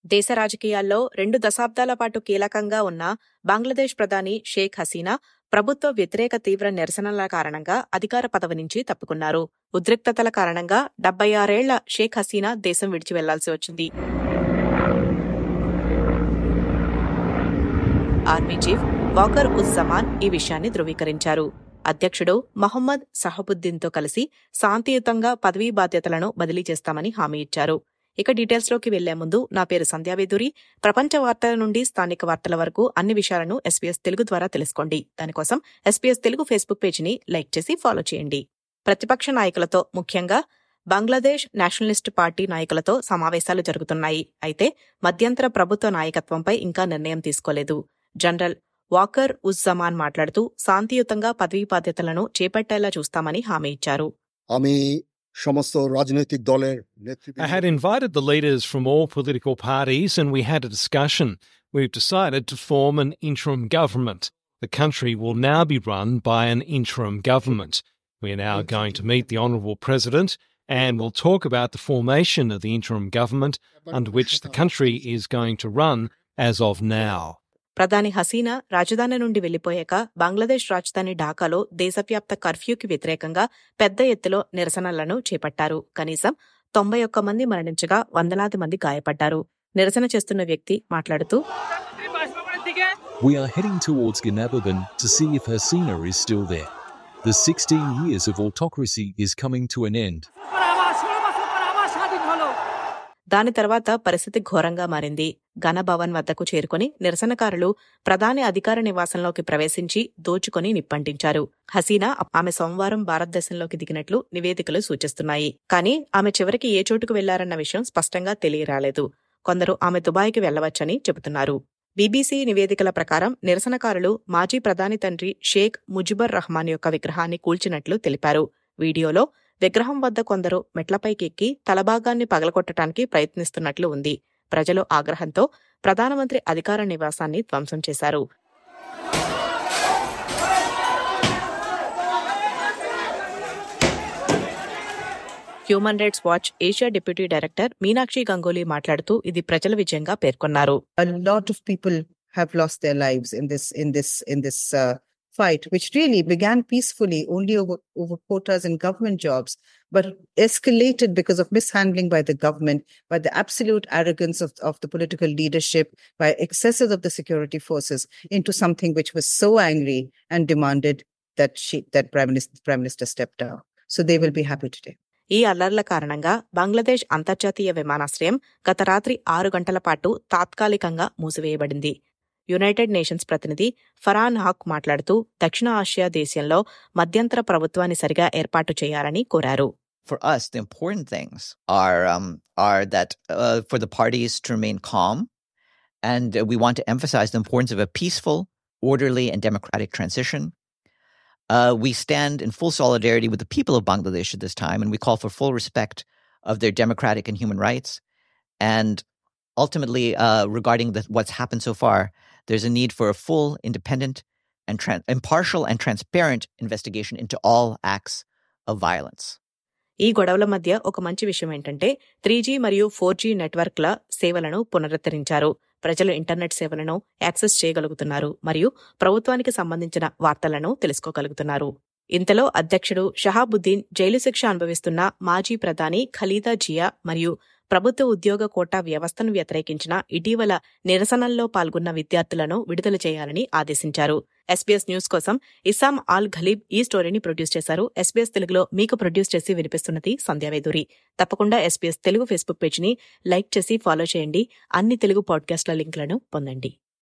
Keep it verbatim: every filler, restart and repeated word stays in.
దేశ రాజకీయాల్లో రెండు దశాబ్దాల పాటు కీలకంగా ఉన్న బంగ్లాదేశ్ ప్రధాని షేక్ హసీనా ప్రభుత్వ వ్యతిరేక తీవ్ర నిరసనల కారణంగా అధికార పదవి నుంచి తప్పుకున్నారు. ఉద్రిక్తతల కారణంగా డెబ్బై ఆరేళ్ల షేక్ హసీనా దేశం విడిచి వెళ్లాల్సి వచ్చింది. ఆర్మీ చీఫ్ వాకర్ ఉజ్ జమాన్ ఈ విషయాన్ని ధృవీకరించారు. అధ్యక్షుడు మహమ్మద్ సహబుద్దీన్తో కలిసి శాంతియుతంగా పదవీ బాధ్యతలను బదిలీ చేస్తామని హామీ ఇచ్చారు. ఇక డీటెయిల్స్లోకి వెళ్లే ముందు నా పేరు సంధ్యావేదూరి. ప్రపంచ వార్తల నుండి స్థానిక వార్తల వరకు అన్ని విషయాలను ఎస్పీఎస్ తెలుగు ద్వారా తెలుసుకోండి. దానికోసం ఎస్పీఎస్ తెలుగు ఫేస్బుక్ పేజీని లైక్ చేసి ఫాలో చేయండి. ప్రతిపక్ష నాయకులతో, ముఖ్యంగా బంగ్లాదేశ్ నేషనలిస్ట్ పార్టీ నాయకులతో సమావేశాలు జరుగుతున్నాయి. అయితే మధ్యంతర ప్రభుత్వ నాయకత్వంపై ఇంకా నిర్ణయం తీసుకోలేదు. జనరల్ వాకర్ ఉజ్ జమాన్ మాట్లాడుతూ శాంతియుతంగా పదవీ బాధ్యతలను చేపట్టేలా చూస్తామని హామీ ఇచ్చారు. I had invited the leaders from all political parties and we had a discussion. We've decided to form an interim government. The country will now be run by an interim government. We are now going to meet the Honourable President and we'll talk about the formation of the interim government under which the country is going to run as of now. ప్రధాని హసీనా రాజధాని నుండి వెళ్లిపోయాక బంగ్లాదేశ్ రాజధాని ఢాకాలో దేశవ్యాప్త కర్ఫ్యూకి వ్యతిరేకంగా పెద్ద ఎత్తులో నిరసనలను చేపట్టారు. కనీసం తొంభై ఒక్క మంది మరణించగా వందలాది మంది గాయపడ్డారు. నిరసన చేస్తున్న వ్యక్తి మాట్లాడుతూ, We are heading towards Ganabagan to see if Hasina is still there. The sixteen years of autocracy is coming to an end. దాని తర్వాత పరిస్థితి ఘోరంగా మారింది. ఘనభవన్ వద్దకు చేరుకుని నిరసనకారులు ప్రధాని అధికార నివాసంలోకి ప్రవేశించి దోచుకొని నిప్పంటించారు. హసీనా ఆమె సోమవారం భారతదేశంలోకి దిగినట్లు నివేదికలు సూచిస్తున్నాయి. కానీ ఆమె చివరికి ఏ చోటుకు వెళ్లారన్న విషయం స్పష్టంగా తెలియరాలేదు. కొందరు ఆమె దుబాయ్కి వెళ్లవచ్చని చెబుతున్నారు. బీబీసీ నివేదికల ప్రకారం నిరసనకారులు మాజీ ప్రధాని తండ్రి షేక్ ముజిబుర్ రహమాన్ యొక్క విగ్రహాన్ని కూల్చినట్లు తెలిపారు. వీడియోలో విగ్రహం వద్ద కొందరు మెట్లపైకి ఎక్కి తలభాగాన్ని పగలగొట్టడానికి ప్రయత్నిస్తున్నట్లు ఉంది. ప్రజలు ఆగ్రహంతో ప్రధానమంత్రి అధికార నివాసాన్ని ధ్వంసం చేశారు. Human Rights Watch Asia deputy director Meenakshi Ganguly మాట్లాడుతూ ఇది ప్రజల విజయంగా పేర్కొన్నారు. A lot of people have lost their lives in this in this in this uh, fight, which really began peacefully only over, over quotas and government jobs, but escalated because of mishandling by the government, by the absolute arrogance of, of the political leadership, by excesses of the security forces, into something which was so angry and demanded that she, that Prime Minister, Prime Minister stepped down. So they will be happy today. ఈ అల్లర్ల కారణంగా బంగ్లాదేశ్ అంతర్జాతీయ విమానాశ్రయం గత రాత్రి ఆరు గంటల పాటు తాత్కాలికంగా మూసివేయబడింది. యునైటెడ్ నేషన్స్ ప్రతినిధి ఫరాన్ హాక్ మాట్లాడుతూ దక్షిణ ఆసియా దేశంలో మధ్యంతర ప్రభుత్వాన్ని సరిగా ఏర్పాటు చేయాలని కోరారు. For us, the important things are um, are that uh, for the parties to remain calm, and uh, we want to emphasize the importance of a peaceful, orderly, and democratic transition. Uh, we stand in full solidarity with the people of Bangladesh at this time, and we call for full respect of their democratic and human rights. And ultimately, uh, regarding the, what's happened so far, there's a need for a full, independent, and tran- impartial and transparent investigation into all acts of violence. ఈ గొడవల మధ్య ఒక మంచి విషయం ఏంటంటే three G మరియు four G నెట్వర్క్ల సేవలను పునరుద్ధరించారు. ప్రజలు ఇంటర్నెట్ సేవలను యాక్సెస్ చేయగలుగుతున్నారు మరియు ప్రభుత్వానికి సంబంధించిన వార్తలను తెలుసుకోగలుగుతున్నారు. ఇంతలో అధ్యక్షుడు షహాబుద్దీన్ జైలు శిక్ష అనుభవిస్తున్న మాజీ ప్రధాని ఖలీదా జియా మరియు ప్రభుత్వ ఉద్యోగ కోటా వ్యవస్థను వ్యతిరేకించిన ఇటీవల నిరసనల్లో పాల్గొన్న విద్యార్థులను విడుదల చేయాలని ఆదేశించారు. ఎస్బీఎస్ న్యూస్ కోసం ఇసామ్ ఆల్ ఘలీబ్ ఈ స్టోరీని ప్రొడ్యూస్ చేశారు. ఎస్బీఎస్ తెలుగులో మీకు ప్రొడ్యూస్ చేసి వినిపిస్తున్నది సంధ్యావేదూరి. తప్పకుండా ఎస్బీఎస్ తెలుగు ఫేస్బుక్ పేజ్ని లైక్ చేసి ఫాలో చేయండి. అన్ని తెలుగు పాడ్కాస్ట్ల లింకులను పొందండి.